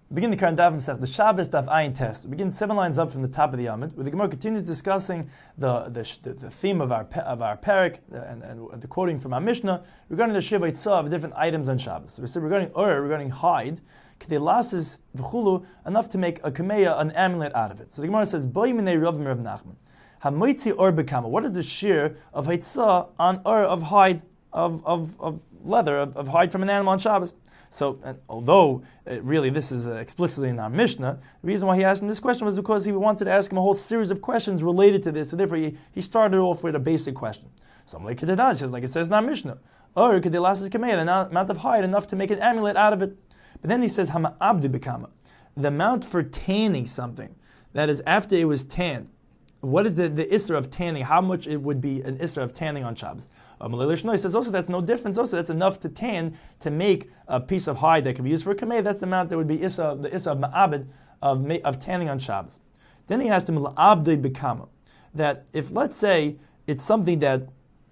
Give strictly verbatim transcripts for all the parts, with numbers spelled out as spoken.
Begin the current daf Masech, the Shabbos daf Ayin test. We begin seven lines up from the top of the Amud, where the Gemara continues discussing the the, the theme of our of our parak and, and the quoting from our Mishnah regarding the Shiva Yitzah of different items on Shabbos. So we said regarding Ur, regarding hide, Kedei Lasis v'chulu, enough to make a kameya, an amulet out of it. So the Gemara says, Boi minei Rav Rav Nachman, Hamoitzi Ur bekama. What is the shear of Yitzah on Ur of hide of of, of leather of, of hide from an animal on Shabbos? So, and although uh, really this is uh, explicitly in our Mishnah, the reason why he asked him this question was because he wanted to ask him a whole series of questions related to this, so therefore he, he started off with a basic question. So I'm like, he says, like it says in our Mishnah, or the amount of hide enough to make an amulet out of it. But then he says, Hama abdu bekama, the amount for tanning something, that is after it was tanned. What is the, the isra of tanning? How much it would be an isra of tanning on Shabbos? Um, he says also that's no difference. Also, that's enough to tan to make a piece of hide that can be used for a kameh. That's the amount that would be isra, the isra of ma'abed of of tanning on Shabbos. Then he asked him la'abdei bekama, that if let's say it's something that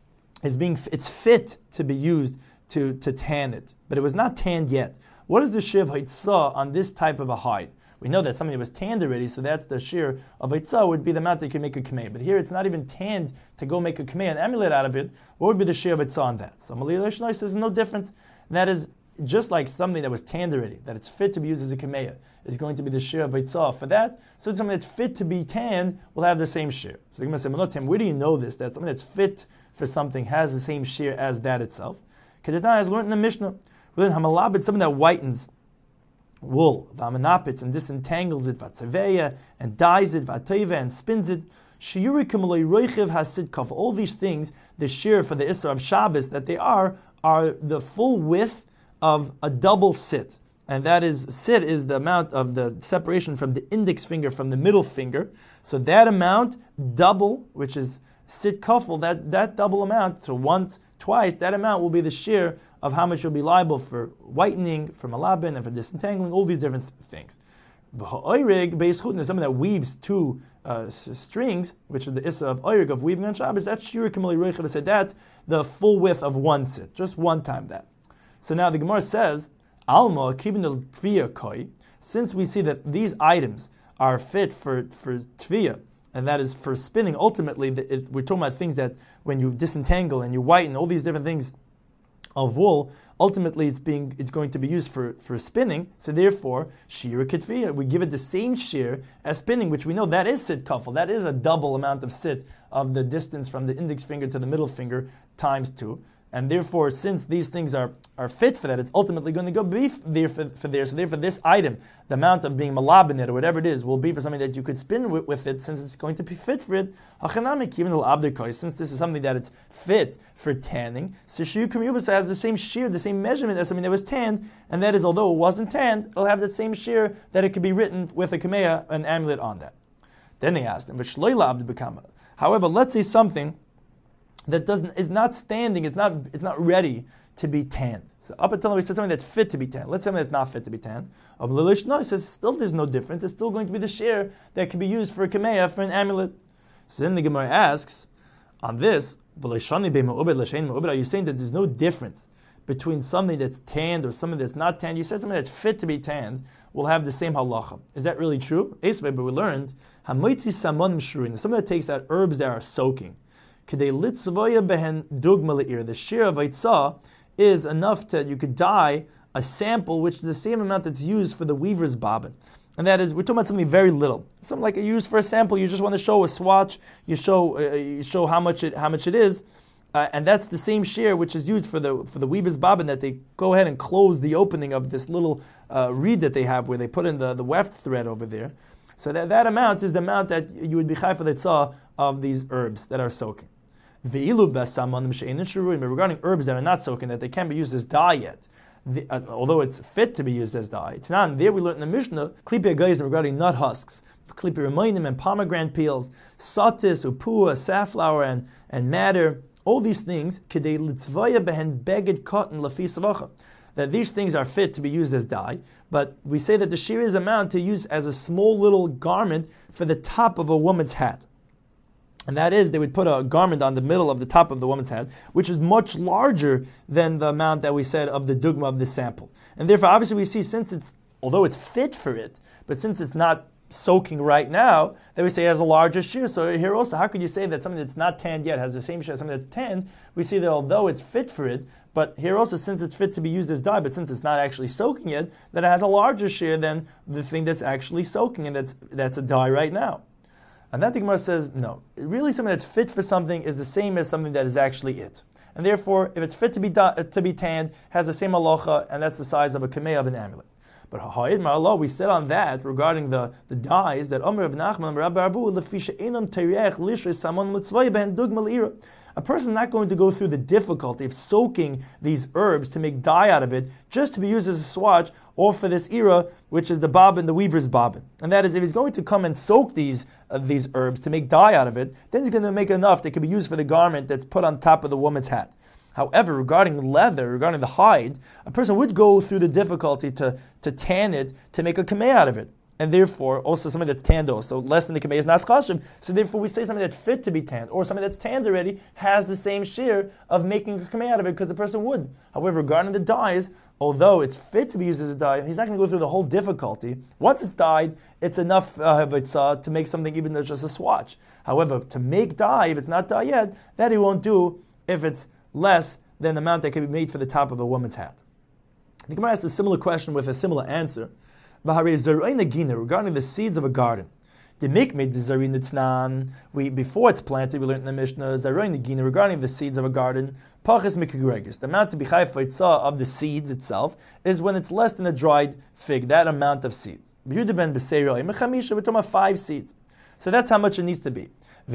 is being it's fit to be used to to tan it, but it was not tanned yet. What is the shiv haitzah on this type of a hide? We know that something that was tanned already, so that's the shear of Eitzah would be the amount that you can make a kameh. But here it's not even tanned to go make a kameh, an amulet out of it. What would be the shear of Eitzah on that? So Malil Shnoi says no difference. And that is just like something that was tanned already, that it's fit to be used as a kameh, is going to be the shear of Eitzah for that. So it's something that's fit to be tanned will have the same shear. So you're going to say, Manotim, where do you know this? That something that's fit for something has the same shear as that itself. Kedetna has learned in the Mishnah. Within Hamalabit, something that whitens wool, v'amanapitz, and disentangles it, v'atzaveya, and dyes it, v'ateva, and spins it. Shiurikum roichiv hasid kaf. All these things, the shear for the Isra of Shabbos that they are, are the full width of a double sit. And that is, sit is the amount of the separation from the index finger from the middle finger. So that amount, double, which is sit kafel, that, that double amount, so once, twice, that amount will be the shear of how much you'll be liable for whitening, for malabin, and for disentangling, all these different th- things. Oirig, beis chutn, is something that weaves two uh, s- strings, which is the issa of oirig, of weaving on Shabbos. That's shir kamali reichav. Said that's the full width of one sit, just one time that. So now the Gemara says, Alma kibin tviya koi. Since we see that these items are fit for for tviya, and that is for spinning. Ultimately, the, it, we're talking about things that when you disentangle and you whiten, all these different things of wool, ultimately it's being it's going to be used for, for spinning. So therefore, shir ketfiya, we give it the same shear as spinning, which we know that is sit kafel. That is a double amount of sit of the distance from the index finger to the middle finger times two. And therefore, since these things are, are fit for that, it's ultimately going to go be there for, for there. So therefore, this item, the amount of being malab in it or whatever it is, will be for something that you could spin with, with it, since it's going to be fit for it. Since this is something that it's fit for tanning, so shiur kumyubas has the same shear, the same measurement as something that was tanned, and that is, although it wasn't tanned, it'll have the same shear that it could be written with a kameya, an amulet on that. Then they asked him, but shloila abdu bekama. However, let's say something that doesn't is not standing, it's not it's not ready to be tanned. So up until now we said something that's fit to be tanned. Let's say something that's not fit to be tanned. No, it says still there's no difference. It's still going to be the shear that can be used for a kameya, for an amulet. So then the Gemara asks, on this, are you saying that there's no difference between something that's tanned or something that's not tanned? You said something that's fit to be tanned will have the same halacha. Is that really true? But we learned, something that takes out herbs that are soaking. The shear of Eitzah is enough to, you could dye a sample which is the same amount that's used for the weaver's bobbin. And that is, we're talking about something very little. Something like you use for a sample, you just want to show a swatch, you show uh, you show how much it how much it is, uh, and that's the same shear which is used for the for the weaver's bobbin, that they go ahead and close the opening of this little uh, reed that they have where they put in the, the weft thread over there. So that, that amount is the amount that you would be chai for the tzah of these herbs that are soaking. Regarding herbs that are not soaking, that they can't be used as dye yet, the, uh, although it's fit to be used as dye, it's not. And there we learned in the Mishnah, klipi agayzim, regarding nut husks, klipi remainim and pomegranate peels, satis, upua, safflower, and, and madder, all these things, kedei litzvaya behen beged cotton lafi savacha, that these things are fit to be used as dye, but we say that the shear is amount to use as a small little garment for the top of a woman's hat. And that is, they would put a garment on the middle of the top of the woman's head, which is much larger than the amount that we said of the dugma of the sample. And therefore, obviously, we see, since it's although it's fit for it, but since it's not soaking right now, then we say it has a larger shear. So here also, how could you say that something that's not tanned yet has the same shear as something that's tanned? We see that although it's fit for it, but here also, since it's fit to be used as dye, but since it's not actually soaking it, then it has a larger shear than the thing that's actually soaking, and that's that's a dye right now. And that the Gemara says, no. Really something that's fit for something is the same as something that is actually it. And therefore, if it's fit to be da- to be tanned, has the same halacha, and that's the size of a kameh of an amulet. But ha'id ma'allah, we said on that, regarding the, the dyes, that Omer of Nachman, Rabbi Arbu, lefisha enam tereach lishris samon mitzvah ben dug malira. A person is not going to go through the difficulty of soaking these herbs to make dye out of it, just to be used as a swatch, or for this era, which is the bobbin, the weaver's bobbin. And that is, if he's going to come and soak these uh, these herbs to make dye out of it, then he's going to make enough that can be used for the garment that's put on top of the woman's hat. However, regarding leather, regarding the hide, a person would go through the difficulty to, to tan it, to make a kameh out of it. And therefore, also something that's tanned also, less than the kameh is not chashiv. So therefore, we say something that's fit to be tanned, or something that's tanned already, has the same shear of making a kameh out of it, because the person would. However, regarding the dyes, although it's fit to be used as a dye, he's not going to go through the whole difficulty. Once it's dyed, it's enough uh, to make something even that's just a swatch. However, to make dye, if it's not dye yet, that he won't do if it's less than the amount that can be made for the top of a woman's hat. The Gemara asks a similar question with a similar answer. Regarding the seeds of a garden. We, before it's planted, we learned in the Mishnah, regarding the seeds of a garden, the amount to be chayv of the seeds itself is when it's less than a dried fig, that amount of seeds. We're talking about five seeds. So that's how much it needs to be.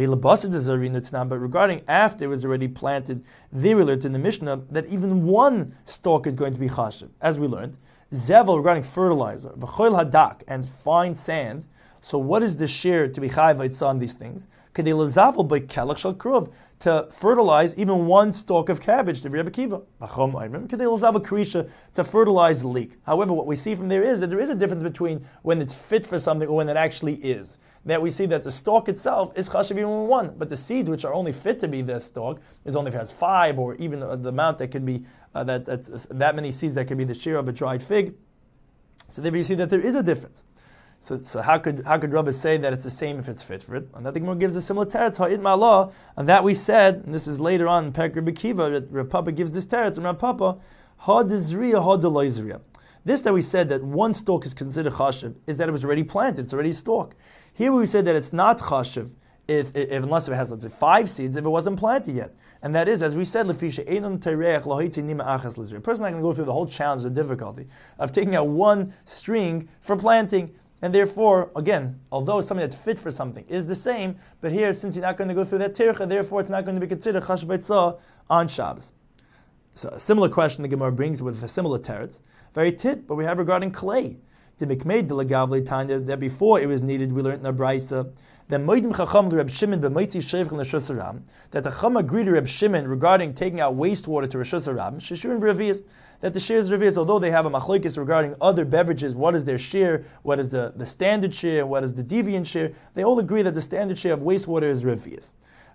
But regarding after it was already planted, they we learned in the Mishnah that even one stalk is going to be chashiv. As we learned, zevel regarding fertilizer, v'choil hadak, and fine sand. So what is the shear to be chayv on these things? Kedei lezavel by kelach shel kruv, to fertilize even one stalk of cabbage, to Rebbe Kiva. Kedei lezavel krisha, to fertilize the leek. However, what we see from there is that there is a difference between when it's fit for something or when it actually is. That we see that the stalk itself is chashiv even one, but the seeds which are only fit to be the stalk is only if it has five, or even the, the amount that could be uh, that that's, that many seeds that could be the shear of a dried fig. So there you see that there is a difference. So, so how could how could Rabbi say that it's the same if it's fit for it? And that the Gemara gives a similar teretz, ha'id ma'ala, and that we said, and this is later on in Perek Rebbe Kiva, that Rav Papa gives this teretz, and Rav Papa, ha'dizriya ha'deloizriya. This that we said that one stalk is considered chashiv is that it was already planted, it's already a stalk. Here we said that it's not chashiv if, if, if unless it has, let's say, five seeds, if it wasn't planted yet. And that is, as we said, lefisha einam tereach lohitzi nima achas lizri. A person not going to go through the whole challenge, the difficulty of taking out one string for planting. And therefore, again, although something that's fit for something is the same, but here, since you're not going to go through that tircha, therefore it's not going to be considered chashiv beitzah on Shabbos. So a similar question the Gemara brings with a similar teretz. Very tit, but we have regarding clay. The mikmei de legavli tanya, that before it was needed, we learned in the Brisa, that moedim chacham Reb Shimon b'moitzi shevch l'Reshus HaRabim, that the chacham agreed to Reb Shimon regarding taking out wastewater to Reshus HaRabim, sheshurin b'revius, that the shear is revius, although they have a machlokes regarding other beverages, what is their shear, what is the, the standard shear, what is the deviant shear, they all agree that the standard shear of wastewater is revius.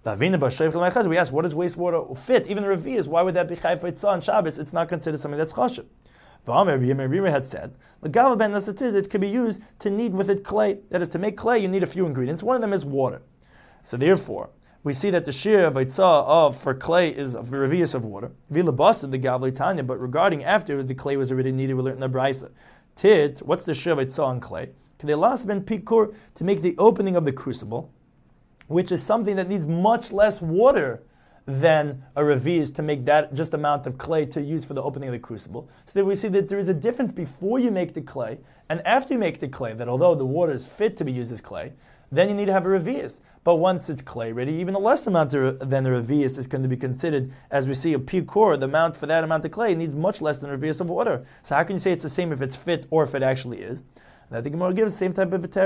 We ask, what does wastewater fit? Even revius, why would that be chayv beitzah on Shabbos? It's not considered something that's chashiv. V'amer had said, "L'gava ben nasatid, it can be used to knead with it clay. That is, to make clay, you need a few ingredients. One of them is water. So therefore, we see that the shear of itzah of for clay is of revius of water. V'labasad the gavli tanya, but regarding after the clay was already needed, we learned in the Brisa. Tit, what's the shear of itzah on clay? Kedei las ben pikur, to make the opening of the crucible, which is something that needs much less water than a revius, to make that just amount of clay to use for the opening of the crucible. So that we see that there is a difference before you make the clay and after you make the clay, that although the water is fit to be used as clay, then you need to have a revius. But once it's clay ready, even a less amount than a revius is going to be considered, as we see a pikur, the amount for that amount of clay needs much less than a revius of water. So how can you say it's the same if it's fit or if it actually is? And I think Gemara gives the same type of a teretz.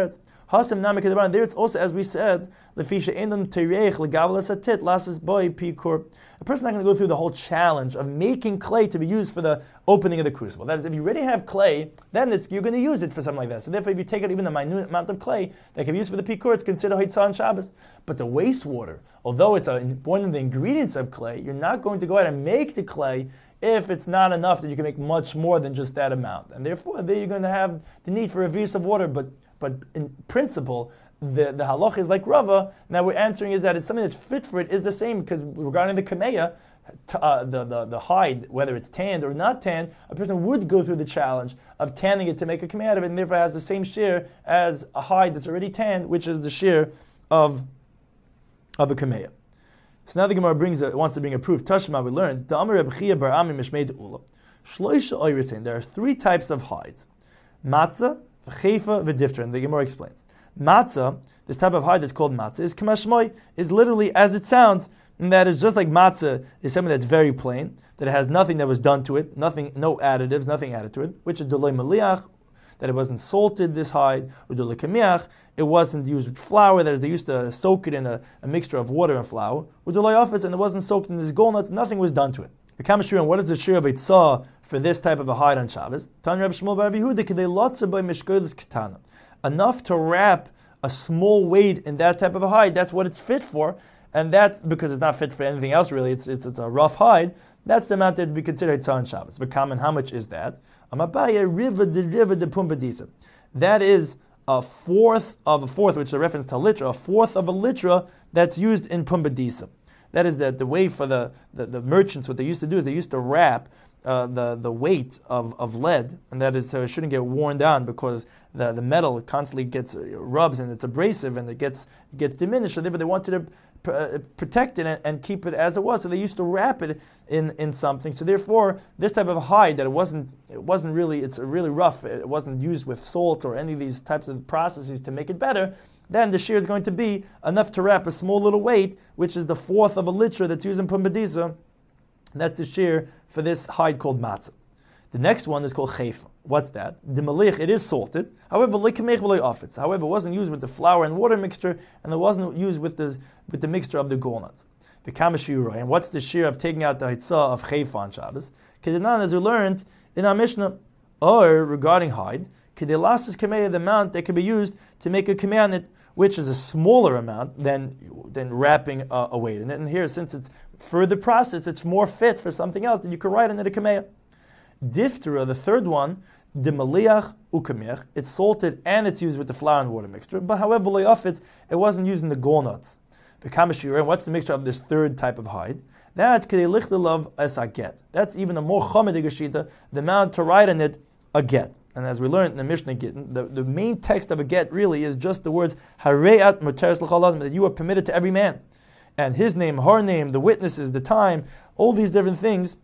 Hasam Namik Kedabaran. There it's also, as we said, Lefisha Endon Tereich Legavalas Atit Lasses Boy Pikor. A person's not going to go through the whole challenge of making clay to be used for the opening of the crucible. That is, if you already have clay, then it's, you're going to use it for something like that. So therefore, if you take out even the minute amount of clay that can be used for the Pikor, it's considered Hitzah on Shabbos. But the wastewater, although it's a, one of the ingredients of clay, you're not going to go out and make the clay if it's not enough that you can make much more than just that amount. And therefore, there you're going to have the need for a vis of water. But but in principle, the, the halach is like Rava. Now we're answering is that it's something that's fit for it is the same, because regarding the kameya, uh, the, the, the hide, whether it's tanned or not tanned, a person would go through the challenge of tanning it to make a kameya out of it, and therefore has the same shear as a hide that's already tanned, which is the shear of, of a kameya. So now the Gemara brings a, wants to bring a proof. Tashma, we learned the Amar Reb Chia bar Ami Mishmei De'ula. Shloisha Oyresin. There are three types of hides: matzah, v'cheifa, v'difter. And the Gemara explains. Matzah, this type of hide that's called matzah, is kamashmoi, is literally as it sounds, and that is just like matzah is something that's very plain, that it has nothing that was done to it, nothing, no additives, nothing added to it, which is delay maliach, that it wasn't salted, this hide, or delay kamiach, it wasn't used with flour, that is, they used to soak it in a, a mixture of water and flour, or delay office, and it wasn't soaked in this golnuts, nothing was done to it. The Kamashir, what is the shir of Eitzah for this type of a hide on Shabbos? Tan Rav Shmuel bar Yehuda k'dei lotzer by mishkolis ketana. Enough to wrap a small weight in that type of a hide. That's what it's fit for, and that's because it's not fit for anything else really. It's it's, it's a rough hide. That's the amount that would be considered Eitzah on Shabbos. But common, how much is that? Amabaya riva de riva de pumbedisa. That is a fourth of a fourth, which is a reference to litra, a fourth of a litra that's used in pumbedisa. That is that the way for the, the, the merchants, what they used to do is they used to wrap uh, the, the weight of, of lead, and that is so it shouldn't get worn down because the, the metal constantly gets uh, rubs and it's abrasive and it gets it gets diminished. So therefore they wanted to pr- uh, protect it and, and keep it as it was. So they used to wrap it in, in something. So therefore this type of hide that it wasn't it wasn't really it's really rough. It wasn't used with salt or any of these types of processes to make it better. Then the shear is going to be enough to wrap a small little weight, which is the fourth of a litra that's used in pumbedisa. That's the shear for this hide called matzah. The next one is called chayfa. What's that? The malich, it is salted. However, However, it wasn't used with the flour and water mixture, and it wasn't used with the with the mixture of the golnuts. The kamashira. And what's the shear of taking out the hitzah of chayfa on Shabbos? Kedanan, as we learned in our Mishnah, or regarding hide, kedelas's kameya, the amount that can be used to make a kameya on it, which is a smaller amount than than wrapping a, a weight in it. And here, since it's further process, it's more fit for something else that you could write in it a kameya. Diftera, the third one, the maliach ukamech, it's salted and it's used with the flour and water mixture. But however, le'afitz, it wasn't used in the golnuts. The kamashir, and what's the mixture of this third type of hide? That's kedei lichtelav es a get. That's even a more chomedik geshita, the amount to write in it a get. And as we learned in the Mishnah Gittin, the, the main text of a get really is just the words Hareat Muteres L'chol Adam, that you are permitted to every man. And his name, her name, the witnesses, the time, all these different things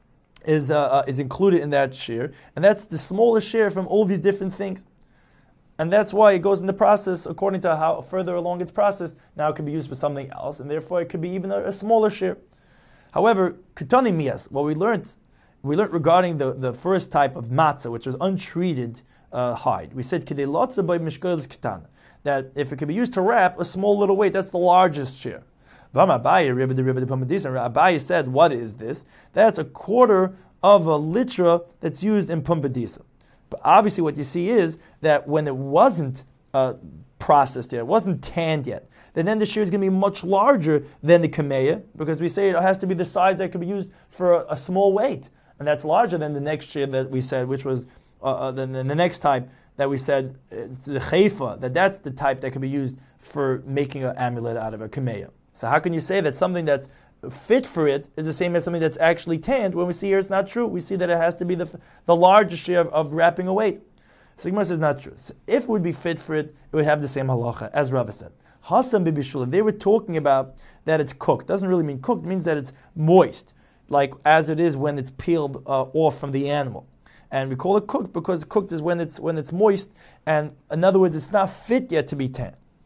is uh, uh, is included in that share. And that's the smallest share from all these different things. And that's why it goes in the process, according to how further along its process, now it can be used for something else, and therefore it could be even a, a smaller share. However, Ketani Miyas, what we learned We learned regarding the, the first type of matzah, which was untreated uh, hide. We said kidei lotza by mishkolis ketana, that if it could be used to wrap a small little weight, that's the largest share. Abaye said, what is this? That's a quarter of a litra that's used in pumbedisa. But obviously what you see is that when it wasn't uh, processed yet, it wasn't tanned yet, then, then the shear is going to be much larger than the kameya, because we say it has to be the size that can be used for a, a small weight. And that's larger than the next shear that we said, which was uh, uh, the, the next type that we said, it's the chayfa, that that's the type that can be used for making an amulet out of a kameya. So how can you say that something that's fit for it is the same as something that's actually tanned, when we see here it's not true? We see that it has to be the the largest share of, of wrapping a weight. So Gemara says not true. So if it would be fit for it, it would have the same halacha, as Rava said. Hasam bibishula, they were talking about that it's cooked. Doesn't really mean cooked, it means that it's moist, like as it is when it's peeled uh, off from the animal. And we call it cooked because cooked is when it's when it's moist, and in other words, it's not fit yet to be tanned.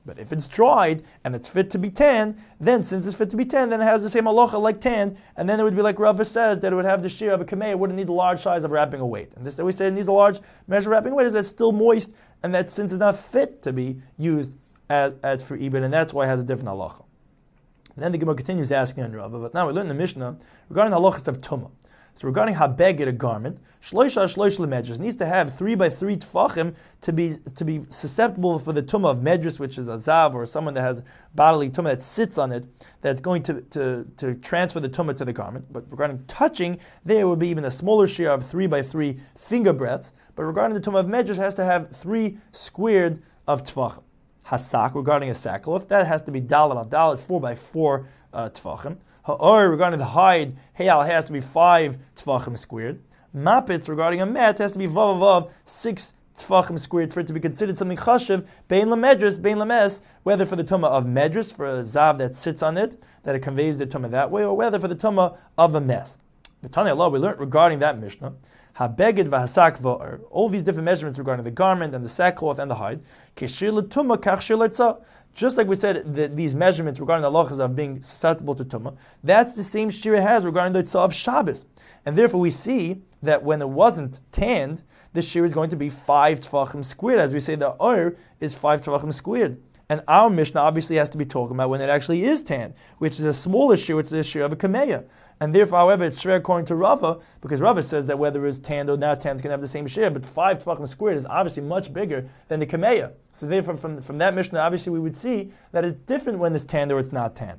But if it's dried and it's fit to be tanned, then since it's fit to be tanned, then it has the same halacha like tanned, and then it would be like Rava says that it would have the shear of a kameh. It wouldn't need a large size of wrapping a weight. And this that we say it needs a large measure of wrapping a weight is that it's still moist, and that since it's not fit to be used as, as for ibn, and that's why it has a different halacha. And then the Gemara continues asking on Rava, but now we learn in the Mishnah regarding the halachas of tumah. So regarding habeged, a garment, shloisha shloish lemedrus, needs to have three by three tfachim to be to be susceptible for the tumah of medrus, which is a zav or someone that has bodily tumah that sits on it, that's going to, to, to transfer the tumah to the garment. But regarding touching, there would be even a smaller share of three by three finger breadths. But regarding the tumah of medrus, has to have three squared of tfachim. Hasak, regarding a sackcloth, that has to be dalet al dalet, four by four uh, tfachim. Ha'or, regarding the hide, hayal has to be five tfachim squared. Mapitz, regarding a mat, has to be vav vav, six tfachim squared for it to be considered something chashiv, bein lamedrus, bein lames, whether for the tumah of medrus, for a zav that sits on it, that it conveys the tumah that way, or whether for the tumah of a mes. The Tanya Allah, we learned regarding that Mishnah, habeged v'hasak v'or, all these different measurements regarding the garment and the sackcloth and the hide, keshir l'tumah kach shir l'tzah. Just like we said, the, these measurements regarding the halachas of being susceptible to tumah, that's the same shir it has regarding the tzah of Shabbos. And therefore we see that when it wasn't tanned, the shir is going to be five tefachim squared. As we say, the or is five tefachim squared. And our Mishnah obviously has to be talking about when it actually is tanned, which is a smaller shir, which is a shir of a kameya. And therefore, however, it's shir according to Rava, because Rava says that whether it's tanned or not tanned, it's going to have the same shir, but five tefachim squared is obviously much bigger than the kameya. So therefore, from, from that Mishnah, obviously we would see that it's different when it's tanned or it's not tanned.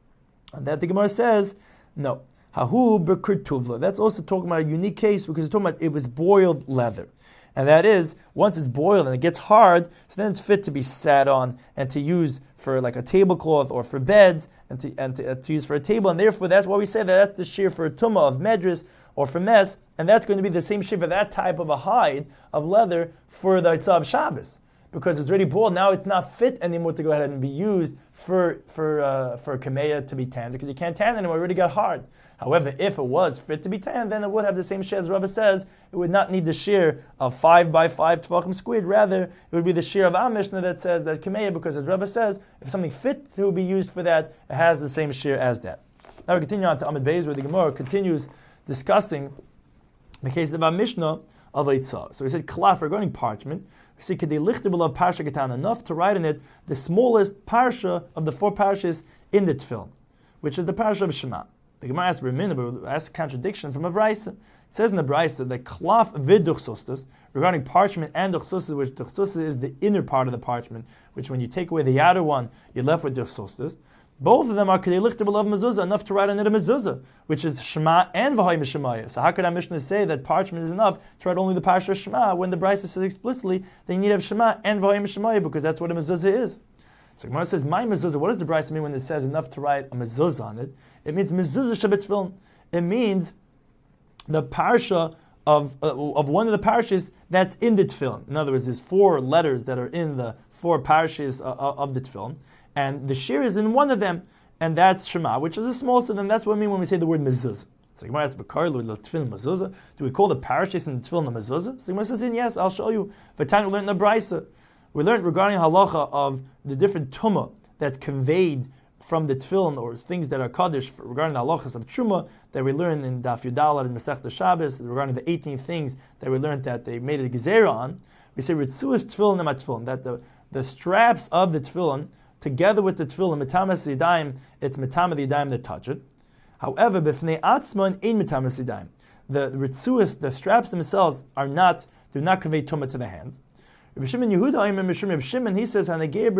And that the Gemara says, no. Hahu b'kur tuvla. That's also talking about a unique case, because it's talking about it was boiled leather. And that is, once it's boiled and it gets hard, so then it's fit to be sat on and to use for like a tablecloth or for beds and to and to, uh, to use for a table. And therefore, that's why we say that that's the shear for a tumah of medrus or for mes, and that's going to be the same shear for that type of a hide of leather for the Tzah of Shabbos. Because it's already boiled, now it's not fit anymore to go ahead and be used for for uh, for a kameya to be tanned, because you can't tan anymore, it already got hard. However, if it was fit to be tanned, then it would have the same shear as Rava says. It would not need the shear of five by five tefachim squared. Rather, it would be the shear of our Mishnah that says that kameya, because as Rava says, if something fit to be used for that, it has the same shear as that. Now we continue on to Amud Beis, where the Gemara continues discussing the case of our Mishnah of Eitzah. So we said klaf regarding parchment. We see kedei lichtabel of parsha katan, enough to write in it the smallest parsha of the four parshas in the tefillin, which is the parsha of Shema. The Gemara asks, but asks a contradiction from a brisa. It says in the brisa that klaf v'duchsustas, regarding parchment and duchsustas, which duchsustas is the inner part of the parchment, which when you take away the outer one, you're left with duchsustas. Both of them are kedei lichtabel of mezuzah, enough to write on it a mezuzah, which is Shema and v'hay mishemaya. So how could our Mishnah say that parchment is enough to write only the parsha of Shema, when the brisa says explicitly that you need to have Shema and v'hay mishemaya, because that's what a mezuzah is? So Gemara says, my mezuzah, what does the brisa mean when it says enough to write a mezuzah on it? It means mezuzah shabbat tefillin. It means the parsha of uh, of one of the parshas that's in the tefillin. In other words, there's four letters that are in the four parshas uh, of the tefillin, and the shir is in one of them, and that's Shema, which is the smallest of them. That's what we mean when we say the word mezuzah. So Gemara asks, tefillin mezuzah. Do we call the parshas in the tefillin the mezuzah? So Gemara says, yes, I'll show you. V'tanu learned in the brisa. We learned regarding halacha of the different tumah that's conveyed from the tefillin, or things that are kaddish, regarding the halachas of truma that we learned in Daf Yudalad and Masechta Shabbos, regarding the eighteen things that we learned that they made a gezerah on. We say ritzuas tefillin and tefillin, that the, the straps of the tefillin, together with the tefillin, mitamas yadayim, it's mitama the yadayim that touch it. However, b'fnei atzman ein mitamas yadayim. The ritzuas, the straps themselves, are not do not convey tumah to the hands. Rabbi Shimon Yehuda, Rabbi Shimon, he says,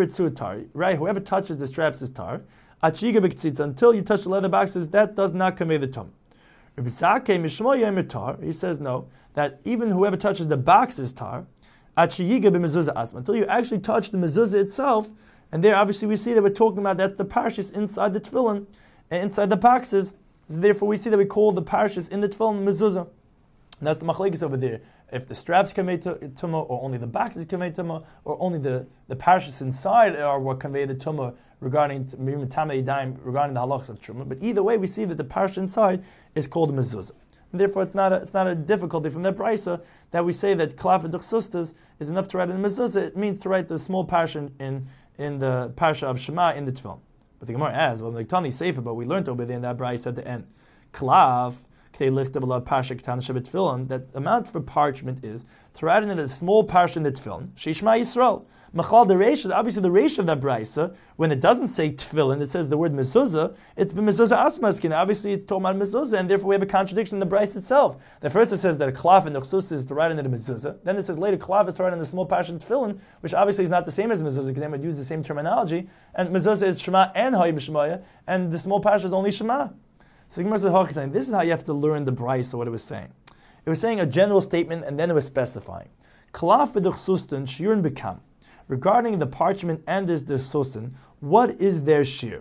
right, whoever touches the straps is tar. Until you touch the leather boxes, that does not convey the tum. Rabbi Zakei, he says no, that even whoever touches the box is tar. Until you actually touch the mezuzah itself, and there obviously we see that we're talking about that's the parshas inside the tefillin, and inside the boxes. So therefore we see that we call the parshas in the tefillin mezuzah. And that's the machlekes over there. If the straps convey tumah, or only the boxes convey tumah, or only the, the parashas inside are what convey the tumah regarding regarding the halachas of truma. But either way, we see that the parasha inside is called a mezuzah. And therefore, it's not a, it's not a difficulty from that brisa that we say that klaf and duchsustas is enough to write in a mezuzah. It means to write the small parasha in in the Parsha of Shema in the Tefillin. But the Gemara asks, well, Tani Sefer, but we learned over there in that Brayse at the end. Klav, that amount for parchment is to write in a small parsha in the Tefillin, Shishma Yisrael. Machal the Reish is obviously the Reish of that Brayse. When it doesn't say Tefillin, it says the word mezuzah, it's mezuzah asmaskin. Obviously it's talking about mezuzah, and therefore we have a contradiction in the Brayse itself. The first it says that a klaf and the chsus is to write in the mezuzah. Then it says later klaf is to write in the small parsha in Tefillin, which obviously is not the same as mezuzah because they would use the same terminology. And mezuzah is Shema and Hayim Shemaya, and the small parsha is only Shema. So the Gemara says, this is how you have to learn the Brayse, what it was saying. It was saying a general statement, and then it was specifying. Klaf v'dechsustin shiurin bekam. Regarding the parchment and this dechsustin, what is their shir?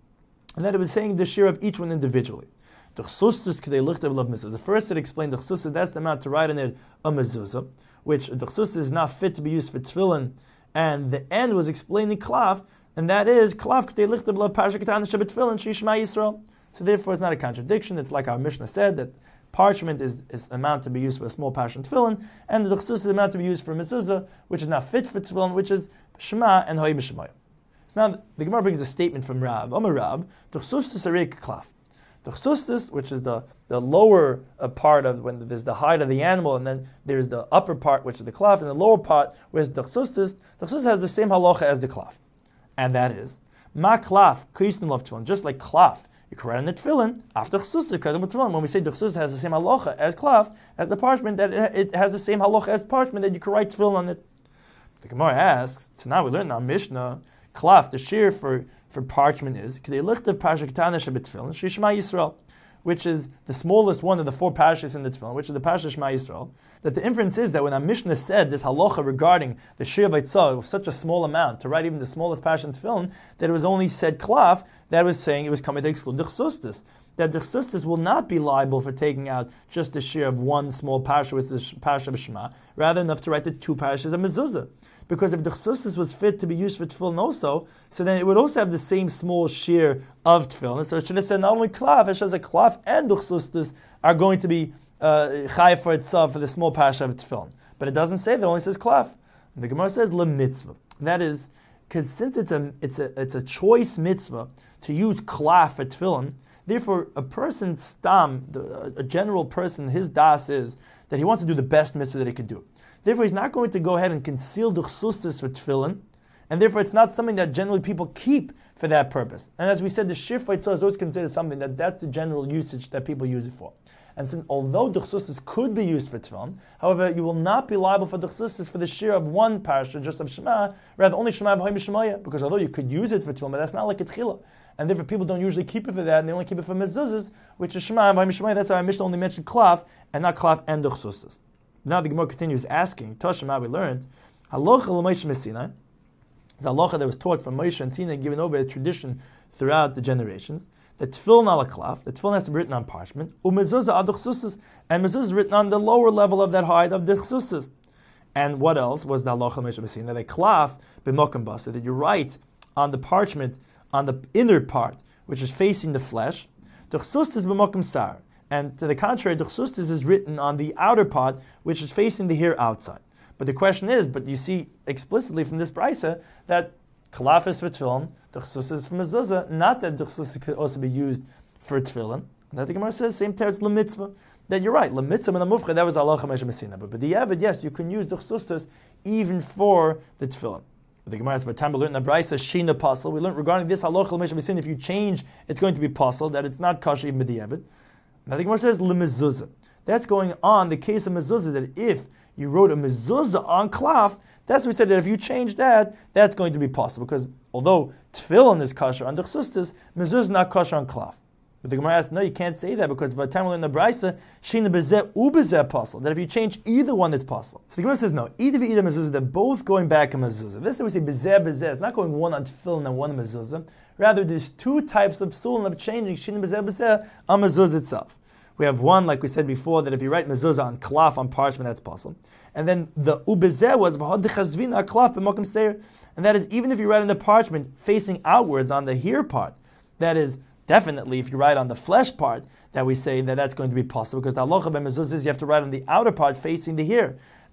And then it was saying the shir of each one individually. Dechsustis k'dei lichtav lav mezuzah. First it explained dechsustis, that's the amount to write in it a mezuzah, which dechsustis is not fit to be used for tefillin. And the end was explaining klaf, and that is klaf k'dei lichtav lav parsha k'tan shabbat tefillin shishma Yisrael. So therefore it's not a contradiction. It's like our Mishnah said, that parchment is, is amount to be used for a small parsha in tefillin, and the dechsus is amount to be used for mezuzah, which is not fit for tefillin, which is Shema and Hayim Shemaya. So now the Gemara brings a statement from Rab. Amar Rab, dechsustis arek klaf. Dechsustis, which is the, the lower uh, part of when there's the hide of the animal, and then there's the upper part, which is the klaf, and the lower part, whereas dechsustis, dechsustis has the same halacha as the klaf. And that is, ma klaf, kristin lov tefillin, just like klaf, you can write in the tefillin after chsus tefillin. When we say the chsus has the same halacha as klaf, as the parchment, that it has the same halacha as parchment, that you can write tefillin on it. The Gemara asks, so now we learn in our Mishnah, klaf, the shear for, for parchment is k'dei lichtav parsha ketana shebetefillin shishma Yisrael, which is the smallest one of the four parashas in the tefillin, which is the parsha Shema Yisrael. That the inference is that when our Mishnah said this halacha regarding the shear of Eitzah was such a small amount to write even the smallest parsha in tefillin, that it was only said klaf, that was saying it was coming to exclude the chsustis. That the chsustis will not be liable for taking out just the shear of one small parsha with the parsha of Shema, rather enough to write the two parashas of mezuzah. Because if the chsustis was fit to be used for tefillin also, so then it would also have the same small shear of tefillin. So it should have said not only klaf, it should have said klaf and the chsustis are going to be chayav uh, for itself for the small parsha of tefillin. But it doesn't say that, it only says klaf. And the Gemara says le mitzvah. That is, because since it's a it's a it's a choice mitzvah to use klaf for tefillin, therefore a person's stam, the, a general person, his das is that he wants to do the best mitzvah that he could do. Therefore, he's not going to go ahead and conceal the chsustis for tefillin, and therefore it's not something that generally people keep for that purpose. And as we said, the shir for Eitzah is always considered something that that's the general usage that people use it for. And since although the chsustis could be used for tefillin, however, you will not be liable for the chsustis for the shir of one parasha, just of Shema, rather only Shema of Hayim Shemaya, because although you could use it for tefillin, but that's not like a tchila. And therefore people don't usually keep it for that, and they only keep it for mezuzahs, which is Shema of Hayim Shemaya. That's why our Mishnah only mentioned klaf, and not klaf and the chsustis. Now the Gemara continues asking, Toshima, we learned, halacha l'Moshe Messinai, is a halacha that was taught from Moshe and Sinai, given over a tradition throughout the generations, that tefillin ala klaf, that tefillin has to be written on parchment, umezuzah ad chsusas, and mezuzah is written on the lower level of that height of the chsusas. And what else was the halacha Moshe Messinai? That klaf b'mokum basa, that you write on the parchment, on the inner part, which is facing the flesh, the chsusas b'mokum sar. And to the contrary, the chsustis is written on the outer part, which is facing the hair outside. But the question is, but you see explicitly from this brayse that klaf is for tefillin, the chsustis is for mezuzah, not that the chsustis could also be used for tefillin. And that the Gemara says, same teretz lemitzvah, that you're right, lemitzvah and the mufcha, that was halacha Moshe Messinai. But, but the avid, yes, you can use the chsustis even for the tefillin. But the Gemara says, "But time we learned in the brayse shina pasal." We learned regarding this halacha Moshe Messinai, if you change, it's going to be pasal, that it's not kosher even b'diavad. Now the Gemara says lemezuzah. That's going on the case of mezuzah, that if you wrote a mezuzah on klaf, that's what we said, that if you change that, that's going to be possible. Because although tefillin is kosher on the chsustis, mezuzah is not kosher on klaf. But the Gemara asks, no, you can't say that, because by the time we learn the brayse, shina bezeh ubezeh pasal, that if you change either one, it's possible. So the Gemara says, no, either either mezuzah, they're both going back in mezuzah. This time we say bezeh bezeh, it's not going one on tefillin and one on mezuzah. Rather, there's two types of psulim of changing shina bezeh bezeh on mezuzah itself. We have one, like we said before, that if you write mezuzah on klaf, on parchment, that's possible. And then the ubezeh was v'had dechazvina klaf b'mokum seir, and that is even if you write on the parchment facing outwards on the hair part, that is definitely if you write on the flesh part, that we say that that's going to be possible, because the halacha by mezuzah is you have to write on the outer part facing the hair.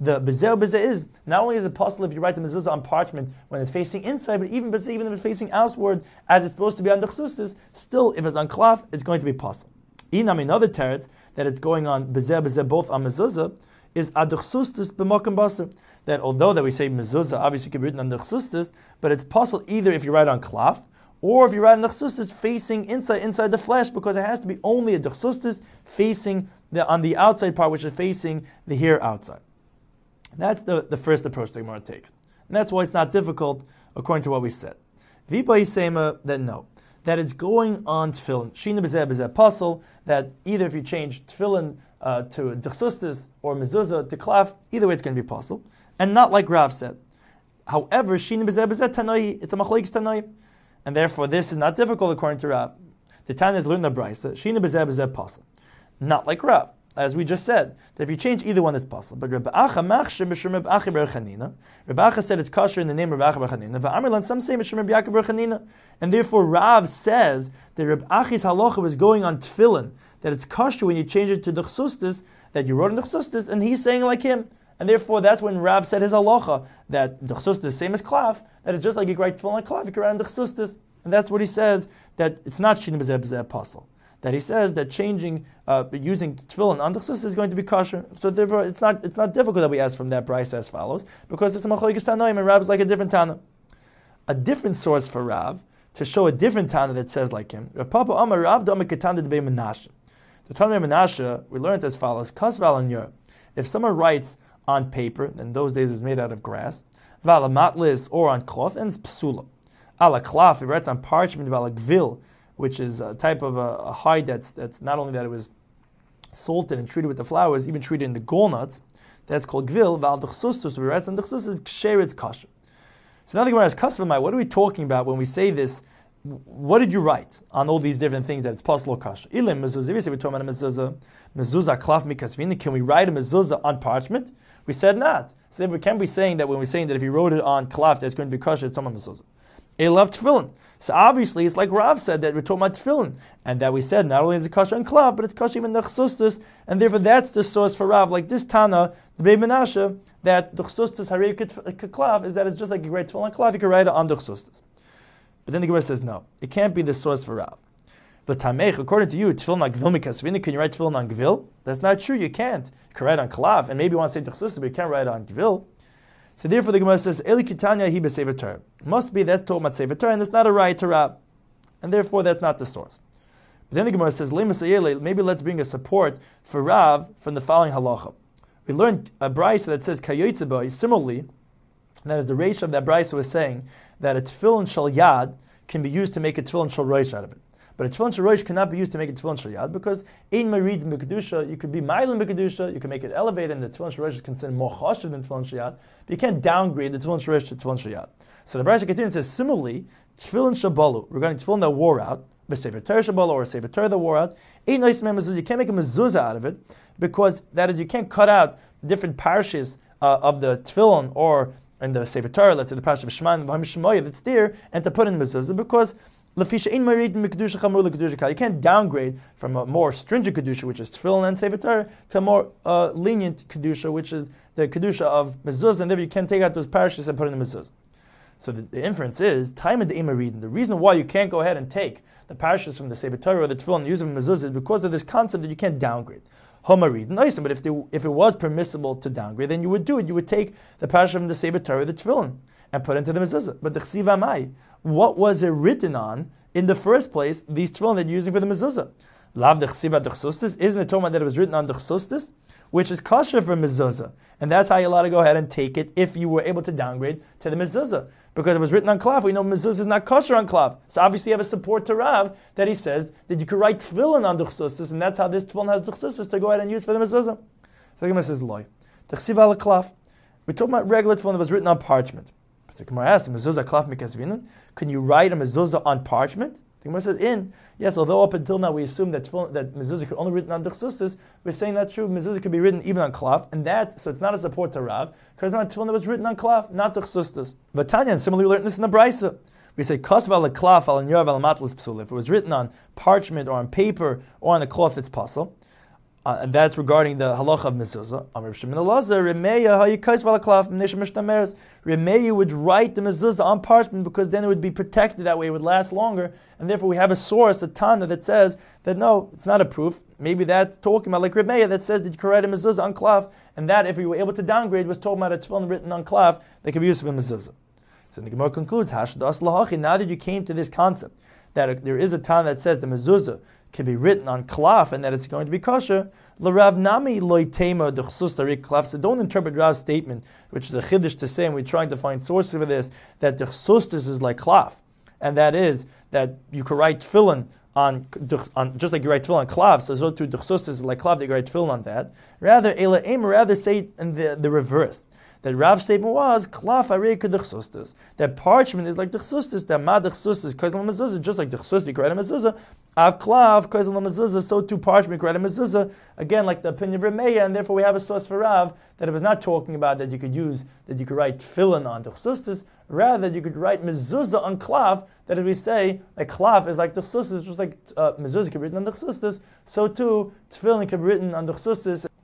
the bezeh bezeh is, not only is it possible if you write the mezuzah on parchment when it's facing inside, but even bezeh, even if it's facing outward, as it's supposed to be on the chsustis, still, if it's on klaf, it's going to be possible. Inam, another teretz, that it's going on bezeh bezeh both on mezuzah, is adchsustis b'makom basar. That although that we say mezuzah obviously can be written on the chsustis, but it's possible either if you write on klaf, or if you write on the chsustis facing inside inside the flesh, because it has to be only a chsustis facing the, on the outside part, which is facing the hair outside. That's the, the first approach the Gemara takes. And that's why it's not difficult, according to what we said. Vipa Yisema, that no. That it's going on tefillin. Shina b'zeh b'zeh puzzle, that either if you change tefillin uh, to dechsustis or mezuzah to klaf, either way it's going to be possible. And not like Rav said. However, shina b'zeh b'zeh tanoi, it's a machlekes tanoi. And therefore this is not difficult according to Rav. The Tanya is learning the brayso. Shina b'zeh b'zeh puzzle. Not like Rav. As we just said, that if you change either one, it's possible. But Rabbi Acha machshir b'shem Rabbi Acha bar Chanina. Rabbi Acha said it's kosher in the name of Rabbi Acha bar Chanina. V'amirlan, some say b'shem Rabbi Yaakov bar Chanina. And therefore Rav says that Rabbi Achi's halacha was going on tefillin, that it's kosher when you change it to the chsustis, that you wrote in the chsustis, and he's saying like him. And therefore that's when Rav said his halacha, that the chsustis is same as klaf, that it's just like you write tefillin like klaf, you can write in the chsustis. And that's what he says, that it's not shin b'zeh b'zeh apostle. That he says that changing, uh, using tefillin on the chustis is going to be kosher. So therefore, it's not it's not difficult that we ask from that brayso as follows, because it's a machlokes tanoim and Rav is like a different tana. A different source for Rav to show a different tana that says like him. Rav Papa Amar Rav Dama Ketanda Debei Menashe. The Tana Menashe we learned as follows: Kasval in Europe. If someone writes on paper, in those days it was made out of grass, vala matlis or on cloth, and it's psula. Ala klaf, he writes on parchment, vala gvil, which is a type of a, a hide that's that's not only that it was salted and treated with the flowers, even treated in the gallnuts. That's called gvil. Val dechsustus, we write on dechsustus ksher, it's kosher. So now the Gemara has kasvamai. What are we talking about when we say this? What did you write on all these different things that it's possible kosher? Ilim mezuzah. We say we're talking about a mezuzah. Mezuzah klaf mikasvina. Can we write a mezuzah on parchment? We said not. So we can't be saying that when we're saying that if you wrote it on klaf, that's going to be kosher. It's talking about mezuzah. Elav tefillin. So obviously, it's like Rav said that we're talking about tefillin, and that we said not only is it kosher and klav, but it's kosher even the chsustus, and therefore that's the source for Rav. Like this Tana, the Beit Menashe, that the chsustus harei klav is that it's just like you write tefillin and klav, you can write it on the chsustus. But then the Gemara says no, it can't be the source for Rav. The Tamech, according to you, tefillin on gvil mikasvina, can you write tefillin on gvil? That's not true. You can't. You can write on klav, and maybe you want to say the chsustus, but you can't write it on gvil. So therefore the Gemara says, Eli Kitanya hi b'sefer Torah. Must be that's talking about sefer Torah, and it's not a right to Rav. And therefore that's not the source. But then the Gemara says, maybe let's bring a support for Rav from the following halacha. We learned a brayso that says, Kayotzeba, similarly, that is the ratio of that brayso was saying that a tefillin shal yad can be used to make a tefillin shal roish out of it. But a tefillin shal roish cannot be used to make a tefillin shal yad, because ein marid b'kedusha, you could be ma'ilin b'kedusha, you can make it elevated, and the tefillin shal roish is considered more chashuv than tefillin shal yad, but you can't downgrade the tefillin shal roish to tefillin shal yad. So the brayso continues and says, similarly, tefillin shabalu, regarding tefillin that wore out, b'sefer Torah shabalu, or sefer Torah that wore out, ein nois mezuzah, you can't make a mezuzah out of it, because that is, you can't cut out different parshas uh, of the tefillin, or in the sefer Torah, let's say the parsha of Shema and V'ham Shemoyah that's there, and to put in mezuzah, because you can't downgrade from a more stringent kedusha, which is tefillin and sefer Torah, to a more uh, lenient kedusha, which is the kedusha of mezuzah, and therefore you can't take out those parashas and put in the mezuzah. So the, the inference is time in the imarid. The reason why you can't go ahead and take the parashas from the sefer Torah or the tefillin and use them in mezuzah is because of this concept that you can't downgrade. Homarid, nice, but if they, if it was permissible to downgrade, then you would do it. You would take the parashas from the sefer Torah, the tefillin, and put it into the mezuzah. But the chsiv amai, what was it written on in the first place, these tefillin that you're using for the mezuzah? Lav the chsiva dechsustis, isn't it talking about that it was written on dechsustis, which is kosher for mezuzah? And that's how you're allowed to go ahead and take it if you were able to downgrade to the mezuzah. Because it was written on klav, we know mezuzah is not kosher on klav. So obviously you have a support to Rav that he says that you could write tefillin on dechsustis, and that's how this tefillin has dechsustis to go ahead and use for the mezuzah. So the Gemara says, loy. The chsiva ala klav. We're talking about regular tefillin that was written on parchment. But the Gemara asks, mezuzah klaf mikasvinin, can you write a mezuzah on parchment? The Gemara says, in. Yes, although up until now we assume that that mezuzah could only be written on dechsustis, we're saying that's true. Mezuzah could be written even on klaf, and that, so it's not a support to Rav, because it's not tefillin that was written on klaf, not dechsustis. Vatanya, and similarly we learned this in the brayso. We say, kasva ala klaf ala nirav ala matlas psul. If it was written on parchment or on paper or on a cloth, it's possible. Uh, and that's regarding the halacha of mezuzah. Amar Shimon Elazar, Remeya hayikais valaklaf mnei shemishtameres. Remeya would write the mezuzah on parchment because then it would be protected that way. It would last longer, and therefore we have a source, a tana that says that no, it's not a proof. Maybe that's talking about like Remeya that says that you can write a mezuzah on klaf, and that if we were able to downgrade was talking about a tefillin written on klaf that could be used for a mezuzah. So the Gemara concludes, Hashdas lahachi. Now that you came to this concept that there is a tana that says the mezuzah can be written on klaf and that it's going to be kosher, l'Rav nami loitema d'chsus tarik klaf. So don't interpret Rav's statement, which is a chiddush to say, and we're trying to find sources for this, that d'chsus is like klaf, and that is that you could write tefillin on, on just like you write tefillin on klaf. So so too d'chsus is like klaf that you write tefillin on that. Rather, ela aim, rather say in the the reverse. That Rav's statement was klaf arei kedechsustas. That parchment is like dechsustas. That ma dechsustas kaisel mezuzah, just like dechsustas you write a mezuzah. Av klaf kaisel mezuzah. So too parchment you write a mezuzah. Again, like the opinion of Remeya, and therefore we have a source for Rav that it was not talking about that you could use that you could write tefillin on dechsustas. Rather, that you could write mezuzah on klaf. That as we say, like klaf is like dechsustas, just like uh, mezuzah can be written on dechsustas. So too tefillin can be written on dechsustas.